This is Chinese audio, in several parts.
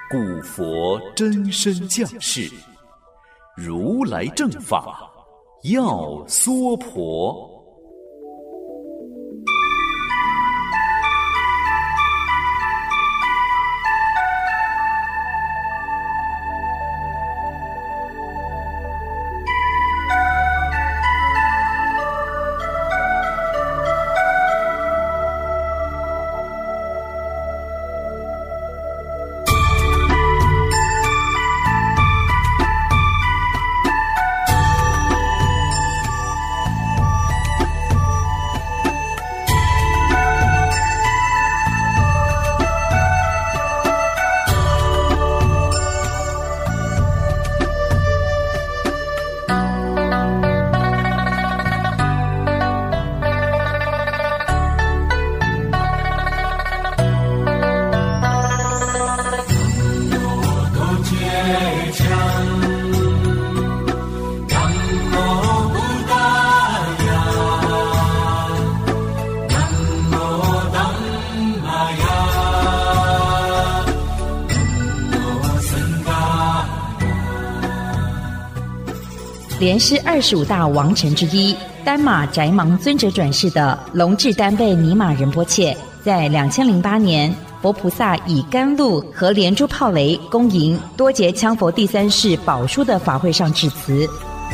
古佛真身降世，如来正法要娑婆。 莲师25大王臣之一，丹马宅芒尊者转世的龙智丹贝尼玛仁波切，在2008年，佛菩萨以甘露和莲珠炮雷恭迎多杰羌佛第三世宝书的法会上致辞。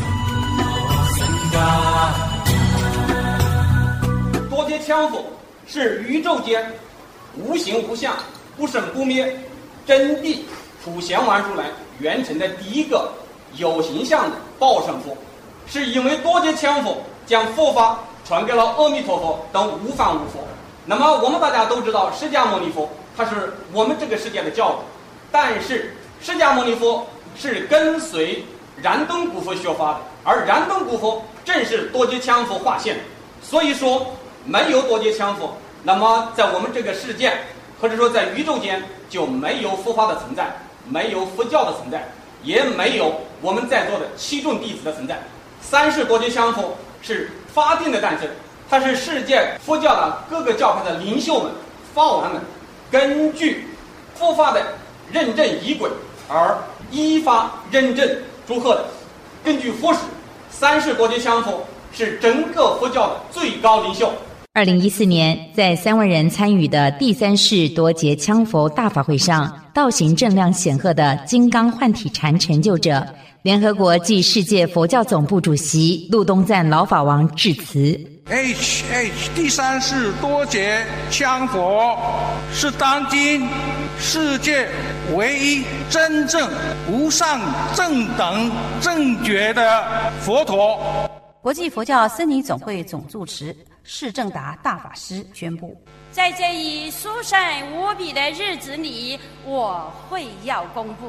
多杰羌佛是宇宙间无形无相、不生不灭、真谛普贤王如来圆成的第一个有形象的报身佛，是因为多杰羌佛将佛法传给了阿弥陀佛等无方无佛。那么我们大家都知道，释迦牟尼佛他是我们这个世界的教主，但是释迦牟尼佛是跟随燃灯古佛学法的，而燃灯古佛正是多杰羌佛化现，所以说没有多杰羌佛，那么在我们这个世界或者说在宇宙间就没有佛法的存在，没有佛教的存在，也没有我们在座的七众弟子的存在。三世多杰羌佛是法定的诞生，它是世界佛教的各个教派的领袖们、法王们根据佛法的认证仪轨而依法认证祝贺的。根据佛史，三世多杰羌佛是整个佛教的最高领袖。 2014年，在3万人参与的第三世多杰羌佛大法会上，道行正量显赫的金刚幻体禅成就者、联合国暨世界佛教总部主席陆东赞老法王致辞。 第三世多杰羌佛是当今世界唯一真正无上正等正觉的佛陀。 国际佛教僧尼总会总住持释正达大法师宣布， 在这一殊胜无比的日子里，我会要公布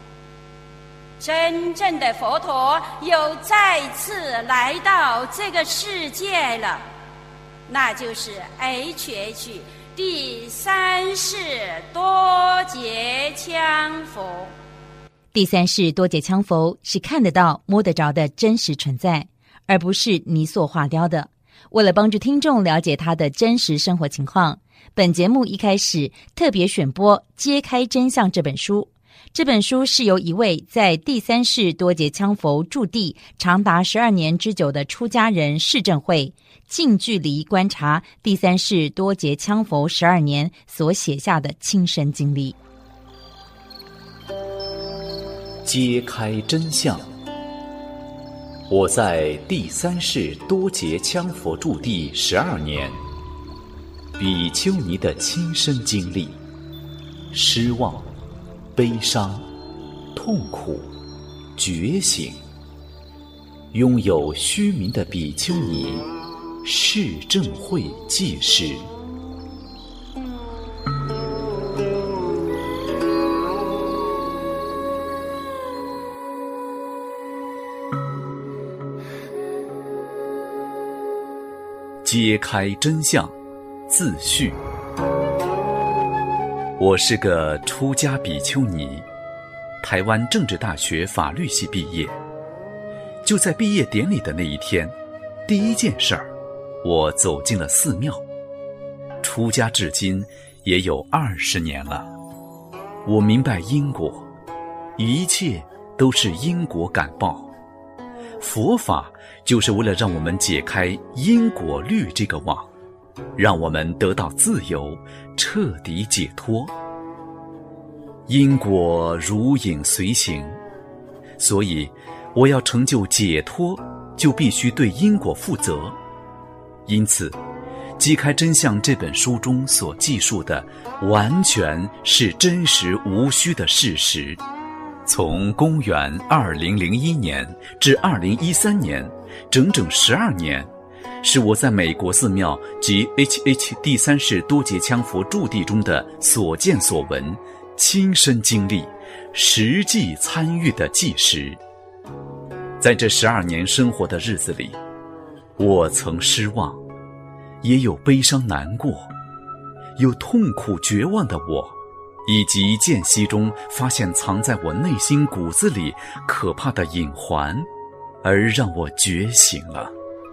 真正的佛陀又再次来到这个世界了，那就是 HH 第三世多杰羌佛。 第三世多杰羌佛是看得到摸得着的真实存在，而不是泥塑化雕的。为了帮助听众了解他的真实生活情况，本节目一开始特别选播《揭开真相》这本书。这本书是由一位在第三世多杰羌佛驻地长达12年之久的出家人释正慧，近距离观察第三世多杰羌佛12年所写下的亲身经历。 揭开真相。我在第三世多杰羌佛驻地12年，比丘尼的亲身经历，失望、悲伤、痛苦、觉醒。拥有虚名的比丘尼释正慧记事。揭开真相，自序。我是个出家比丘尼，台湾政治大学法律系毕业。就在毕业典礼的那一天，第一件事儿，我走进了寺庙。出家至今也有20年了。 我明白因果，一切都是因果感报。佛法就是为了让我们解开因果律这个网，让我们得到自由，彻底解脱。因果如影随形，所以我要成就解脱，就必须对因果负责。因此揭开真相这本书中所记述的完全是真实无虚的事实。从公元2001年至2013年，整整12年，是我在美国寺庙及 HH 第三世多杰羌佛驻地中的所见所闻，亲身经历，实际参与的纪实。在这12年生活的日子里，我曾失望，也有悲伤难过，有痛苦绝望的我，以及间隙中发现藏在我内心骨子里可怕的隐环，而让我觉醒了。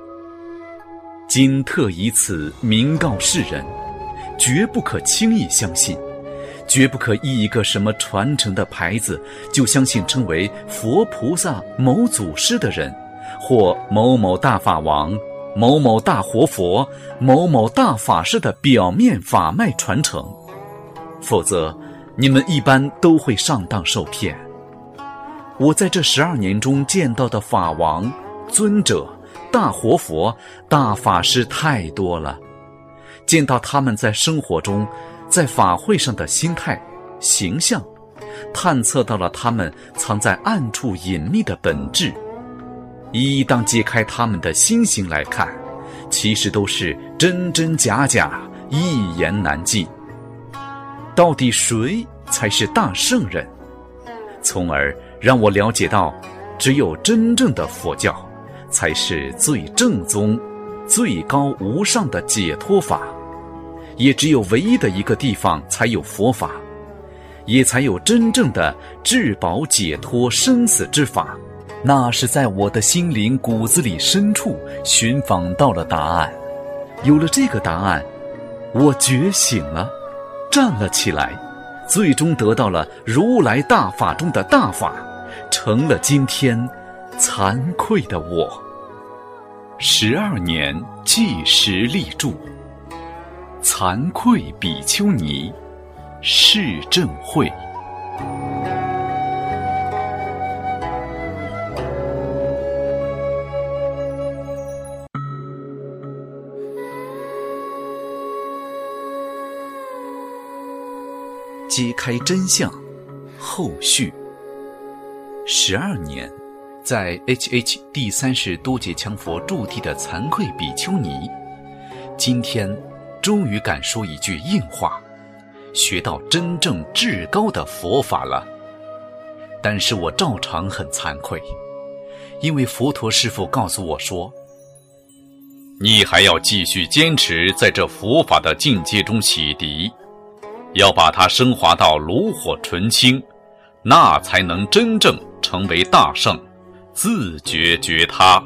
今特以此明告世人，绝不可轻易相信，绝不可依一个什么传承的牌子就相信称为佛菩萨某祖师的人，或某某大法王、某某大活佛、某某大法师的表面法脉传承，否则你们一般都会上当受骗。我在这12年中见到的法王、尊者、大活佛、大法师太多了，见到他们在生活中，在法会上的心态、形象，探测到了他们藏在暗处隐秘的本质。一当揭开他们的心行来看，其实都是真真假假，一言难尽。到底谁才是大圣人？从而让我了解到，只有真正的佛教才是最正宗、最高无上的解脱法，也只有唯一的一个地方才有佛法，也才有真正的至宝解脱生死之法。那是在我的心灵骨子里深处寻访到了答案。有了这个答案，我觉醒了，站了起来，最终得到了如来大法中的大法，成了今天惭愧的我。12年纪实立著，惭愧比丘尼，释正会。揭开真相，后续。12年，在 HH 第三世多杰羌佛驻地的惭愧比丘尼，今天终于敢说一句硬话，学到真正至高的佛法了。但是我照常很惭愧，因为佛陀师父告诉我说，你还要继续坚持在这佛法的境界中洗涤，要把它升华到炉火纯青，那才能真正成为大圣，自觉觉他。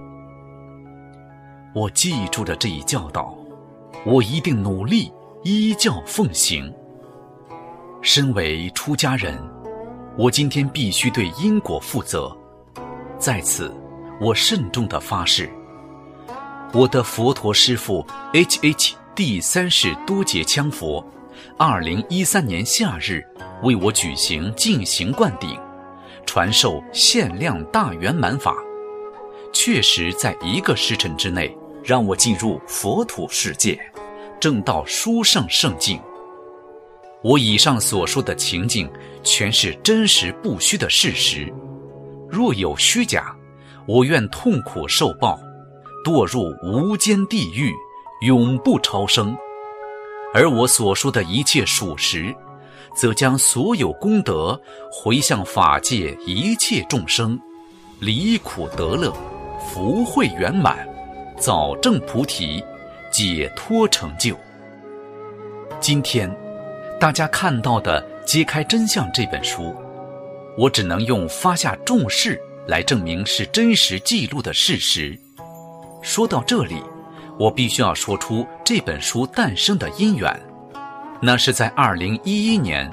我记住了这一教导，我一定努力依教奉行。身为出家人，我今天必须对因果负责。在此，我慎重地发誓，我的佛陀师父 HH 第三世多杰羌佛2013年夏日为我举行净行灌顶，传授限量大圆满法，确实在1个时辰之内让我进入佛土世界，证到殊胜圣境。我以上所说的情境全是真实不虚的事实，若有虚假，我愿痛苦受报，堕入无间地狱，永不超生。而我所说的一切属实，则将所有功德回向法界一切众生，离苦得乐，福慧圆满，早证菩提，解脱成就。今天大家看到的《揭开真相》这本书，我只能用发下重誓来证明是真实记录的事实。说到这里，我必须要说出这本书诞生的因缘。那是在2011年，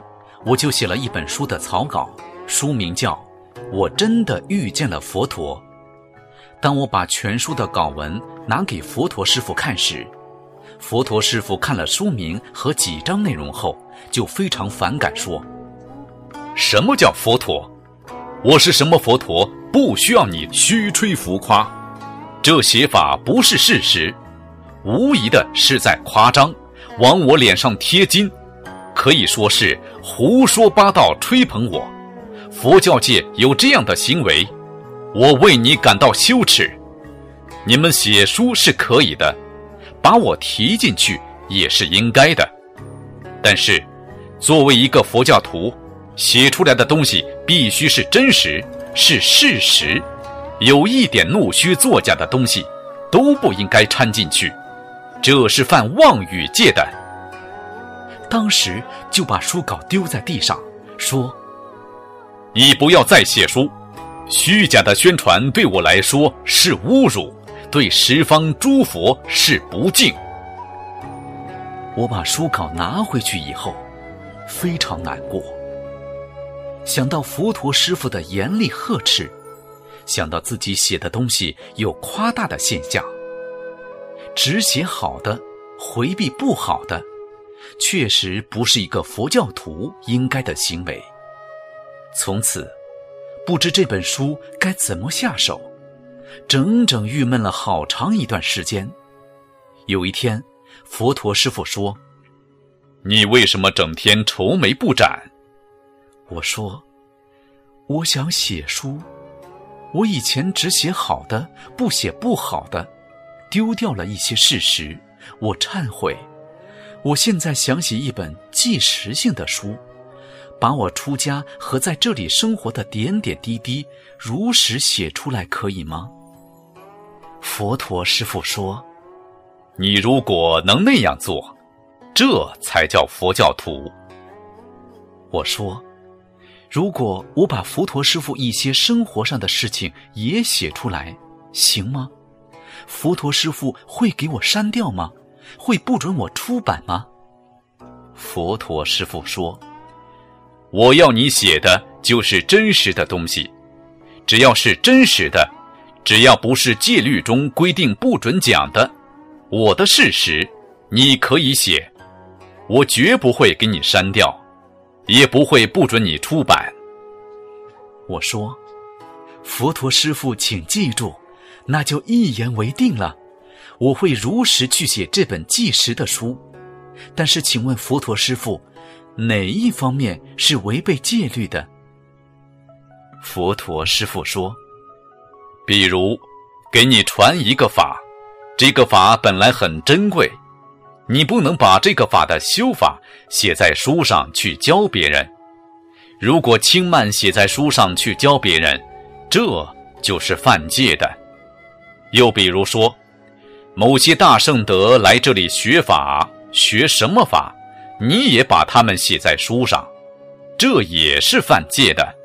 我就写了一本书的草稿，书名叫《我真的遇见了佛陀》。当我把全书的稿文拿给佛陀师父看时，佛陀师父看了书名和几章内容后，就非常反感说：什么叫佛陀？我是什么佛陀，不需要你虚吹浮夸，这写法不是事实，无疑的是在夸张，往我脸上贴金，可以说是胡说八道吹捧我。佛教界有这样的行为，我为你感到羞耻。你们写书是可以的，把我提进去也是应该的，但是作为一个佛教徒，写出来的东西必须是真实，是事实，有一点弄虚作假的东西都不应该掺进去，这是犯妄语戒的。当时就把书稿丢在地上，说：你不要再写书，虚假的宣传对我来说是侮辱，对十方诸佛是不敬。我把书稿拿回去以后，非常难过，想到佛陀师父的严厉呵斥，想到自己写的东西有夸大的现象，只写好的，回避不好的，确实不是一个佛教徒应该的行为。从此不知这本书该怎么下手，整整郁闷了好长一段时间。有一天，佛陀师父说：你为什么整天愁眉不展？我说：我想写书，我以前只写好的，不写不好的，丢掉了一些事实，我忏悔。我现在想写一本纪实性的书，把我出家和在这里生活的点点滴滴如实写出来，可以吗？佛陀师父说：你如果能那样做，这才叫佛教徒。我说：如果我把佛陀师父一些生活上的事情也写出来，行吗？佛陀师父会给我删掉吗？会不准我出版吗？佛陀师父说：我要你写的就是真实的东西，只要是真实的，只要不是戒律中规定不准讲的，我的事实你可以写，我绝不会给你删掉，也不会不准你出版。我说：佛陀师父请记住，那就一言为定了，我会如实去写这本纪实的书。但是请问佛陀师父，哪一方面是违背戒律的？佛陀师父说：比如给你传一个法，这个法本来很珍贵，你不能把这个法的修法写在书上去教别人，如果轻慢写在书上去教别人，这就是犯戒的。又比如说，某些大圣德来这里学法，学什么法，你也把它们写在书上，这也是犯戒的。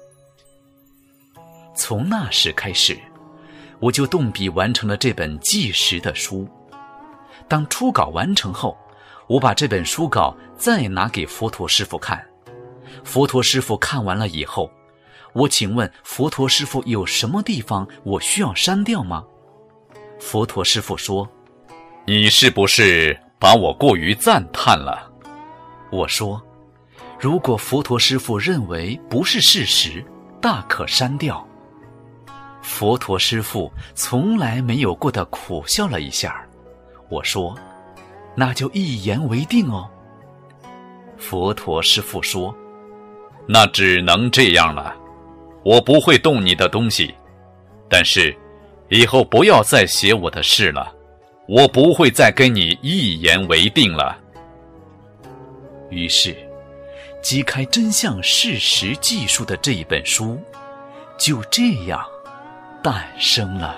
从那时开始，我就动笔完成了这本纪实的书。当初稿完成后，我把这本书稿再拿给佛陀师父看。佛陀师父看完了以后，我请问佛陀师父有什么地方我需要删掉吗？佛陀师父说：你是不是把我过于赞叹了？我说：如果佛陀师父认为不是事实，大可删掉。佛陀师父从来没有过的苦笑了一下。我说：那就一言为定哦。佛陀师父说：那只能这样了，我不会动你的东西，但是以后不要再写我的事了，我不会再跟你一言为定了。于是揭开真相事实记述的这一本书就这样诞生了。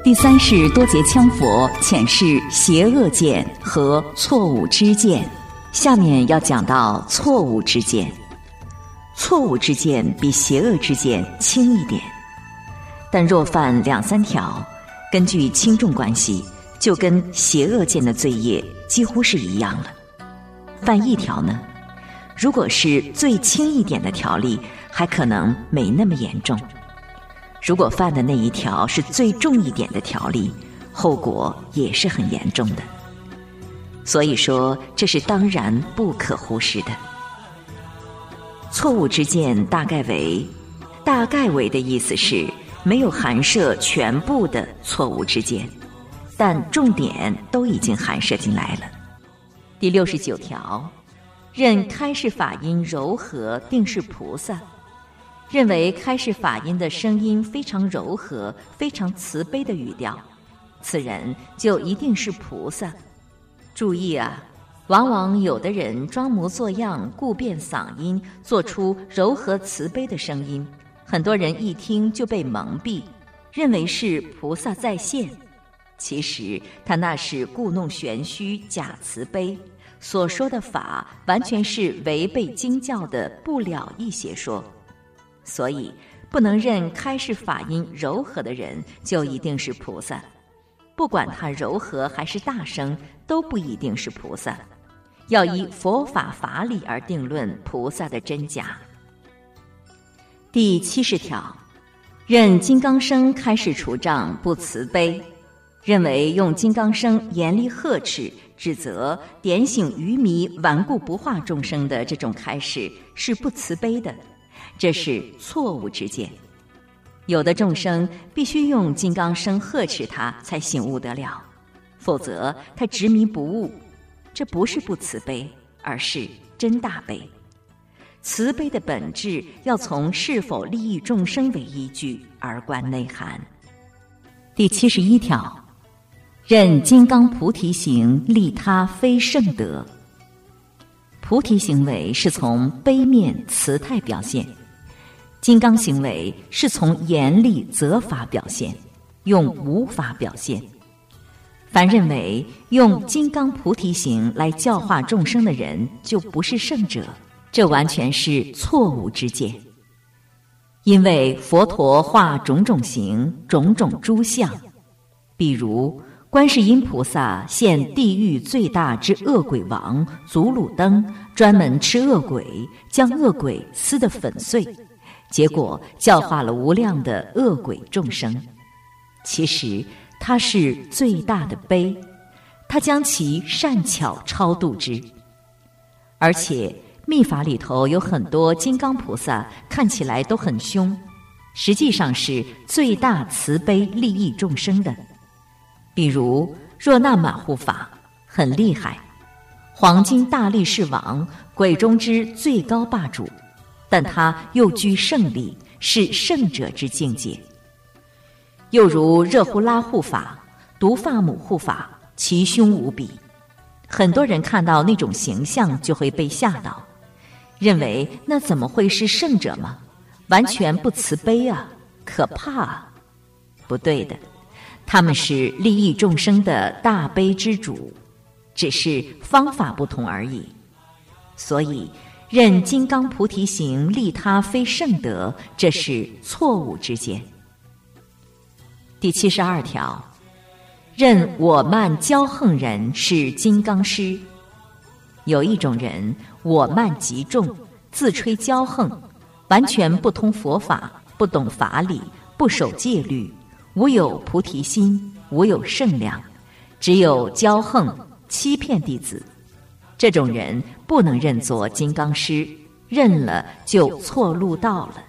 第三世多杰羌佛浅释邪恶见和错误知见。下面要讲到错误知见。错误知见比邪恶知见轻一点，但若犯2、3条，根据轻重关系，就跟邪恶见的罪业几乎是一样了。犯1条呢，如果是最轻一点的条例，还可能没那么严重。如果犯的那1条是最重一点的条例，后果也是很严重的。所以说，这是当然不可忽视的。错误知见大概为的意思是没有含摄全部的错误知见，但重点都已经含摄进来了。第69条，认开示法音柔和定是菩萨。认为开示法音的声音非常柔和、非常慈悲的语调，此人就一定是菩萨。注意啊，往往有的人装模作样，故变嗓音，做出柔和慈悲的声音，很多人一听就被蒙蔽，认为是菩萨在现。其实他那是故弄玄虚、假慈悲，所说的法完全是违背经教的不了义邪说。所以不能认开示法音柔和的人就一定是菩萨，不管他柔和还是大声，都不一定是菩萨，要依佛法法理而定论菩萨的真假。第70条，认金刚声开示除障不慈悲。认为用金刚声严厉呵斥、指责、点醒愚迷顽固不化众生的这种开示是不慈悲的，这是错误知见。有的众生必须用金刚声呵斥他才醒悟得了，否则他执迷不悟，这不是不慈悲，而是真大悲。慈悲的本质要从是否利益众生为依据而观内涵。第71条，认金刚菩提行利他非圣德。菩提行为是从悲面慈态表现，金刚行为是从严厉责罚表现，用无法表现。凡认为用金刚菩提行来教化众生的人就不是圣者，这完全是错误知见。因为佛陀化种种形、种种诸相，比如观世音菩萨现地狱最大之恶鬼王祖鲁登，专门吃恶鬼，将恶鬼撕得粉碎，结果教化了无量的恶鬼众生。其实他是最大的悲，他将其善巧超度之。而且密法里头有很多金刚菩萨看起来都很凶，实际上是最大慈悲利益众生的。比如若那玛护法很厉害，黄金大力士王，鬼中之最高霸主，但他又居胜利，是圣者之境界。又如热呼拉护法、毒发母护法，其凶无比，很多人看到那种形象就会被吓到，认为那怎么会是圣者吗？完全不慈悲啊，可怕啊！不对的，他们是利益众生的大悲之主，只是方法不同而已。所以认金刚菩提行利他非圣德，这是错误之见。第72条，认我慢骄横人是金刚师。有一种人我慢极重，自吹骄横，完全不通佛法，不懂法理，不守戒律，无有菩提心，无有圣量，只有骄横，欺骗弟子。这种人不能认作金刚师，认了就错路道了。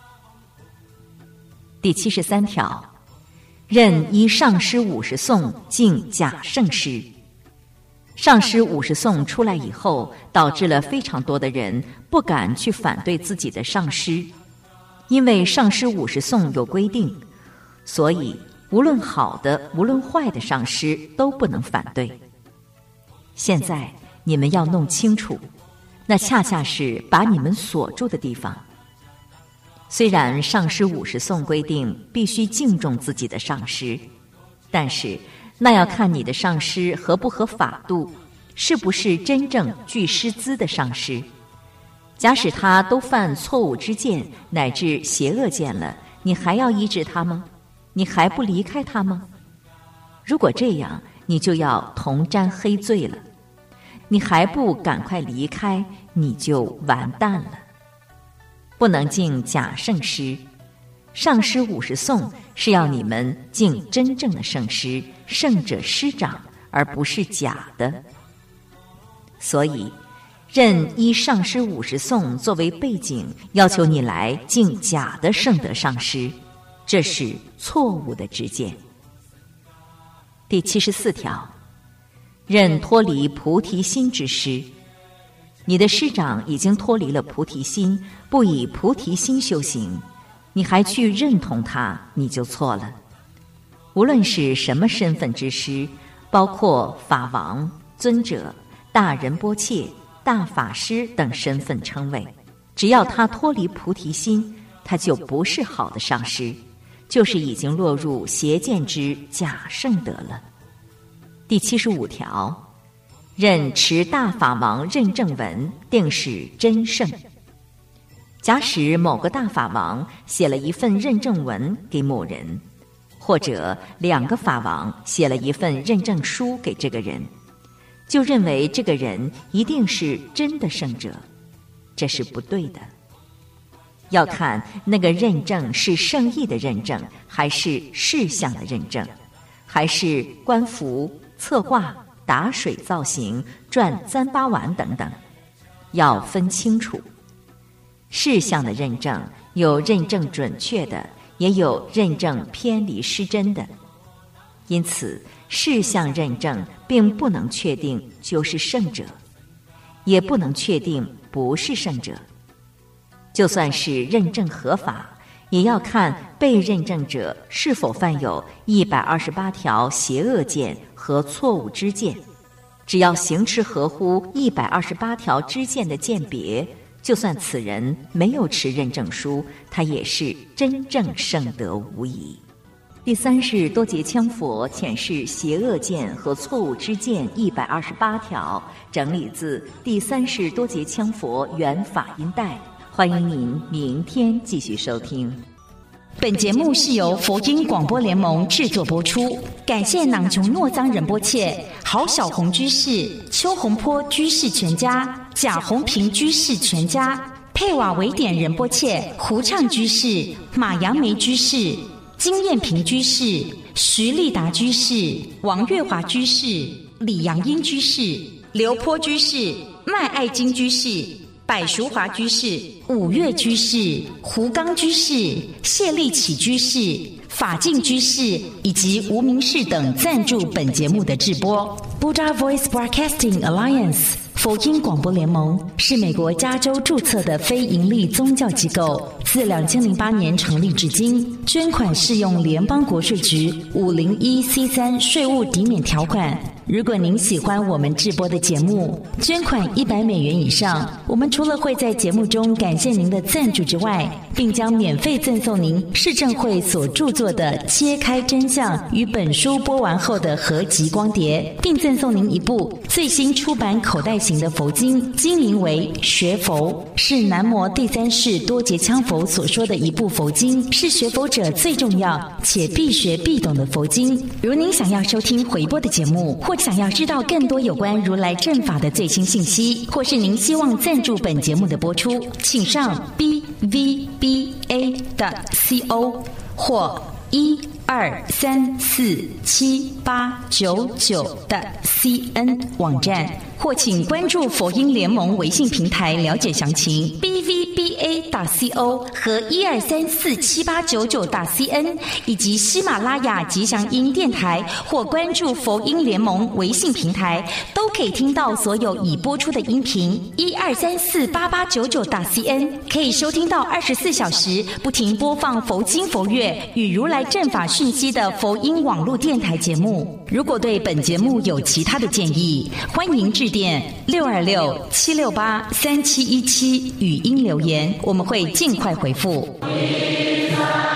第73条，认依上师50颂敬假圣师。上师50颂出来以后，导致了非常多的人不敢去反对自己的上师，因为上师50颂有规定，所以无论好的无论坏的上师都不能反对。现在你们要弄清楚，那恰恰是把你们锁住的地方。虽然上师50颂规定必须敬重自己的上师， 但是那要看你的上师合不合法度，是不是真正具师资的上师。假使他都犯错误之见乃至邪恶见了，你还要医治他吗？你还不离开他吗？如果这样，你就要同沾黑罪了。你还不赶快离开，你就完蛋了。不能敬假圣师，上师50颂是要你们敬真正的圣师，圣者师长，而不是假的。所以任依上师50颂作为背景，要求你来敬假的圣德上师，这是错误的知见。第74条，任脱离菩提心之师。你的师长已经脱离了菩提心，不以菩提心修行，你还去认同他，你就错了。无论是什么身份之师，包括法王、尊者、大仁波切、大法师等身份称谓，只要他脱离菩提心，他就不是好的上师，就是已经落入邪见之假圣德了。第75条，任持大法王认证文，定是真圣。假使某个大法王写了一份认证文给某人，或者2个法王写了一份认证书给这个人，就认为这个人一定是真的圣者，这是不对的。要看那个认证是圣意的认证，还是事项的认证，还是官服、策划、打水造型、转簪巴丸等等，要分清楚。事项的认证有认证准确的，也有认证偏离失真的，因此事项认证并不能确定就是圣者，也不能确定不是圣者。就算是认证合法，也要看被认证者是否犯有128条邪恶见和错误知见。只要行持合乎128条知见的鉴别，就算此人没有持认证书，他也是真正圣德无疑。第3是多杰羌佛浅释邪恶见和错误知见128条，整理自第3是多杰羌佛原法音带。欢迎您明天继续收听。 本节目是由佛音广播联盟制作播出，感谢囊琼诺藏仁波切、郝小红居士、邱洪波居士全家、贾洪平居士全家、佩瓦维典仁波切、胡畅居士、马杨梅居士、金燕平居士、徐立达居士、王月华居士、李阳英居士、刘坡居士、麦爱金居士、柏淑华居士、五岳居士、胡刚居士、谢立启居士、法净居士以及无名氏等赞助本节目的制播。Buddha Voice Broadcasting Alliance 佛音广播联盟是美国加州注册的非营利宗教机构，自2008年成立至今，捐款适用联邦国税局 501C3 税务抵免条款。如果您喜欢我们制播的节目，捐款$100以上，我们除了会在节目中感谢您的赞助之外，并将免费赠送您市政会所著作的《揭开真相》与本书播完后的合集光碟，并赠送您一部最新出版口袋型的佛经，经名为《学佛》，是南摩第3世多杰羌佛所说的一部佛经，是学佛者最重要且必学必懂的佛经。如您想要收听回播的节目，或想要知道更多有关如来正法的最新信息，或是您希望赞助本节目的播出，请上 bvba.co 或1234789.cn 网站，或请关注佛音联盟微信平台了解详情。bvba.co 和1234789.cn 以及喜马拉雅吉祥音电台或关注佛音联盟微信平台，都可以听到所有已播出的音频。1234889.cn 可以收听到24小时不停播放佛经佛乐与如来正法讯息的佛音网络电台节目。如果对本节目有其他的建议，欢迎致电626-768-3717语音留言，我们会尽快回复。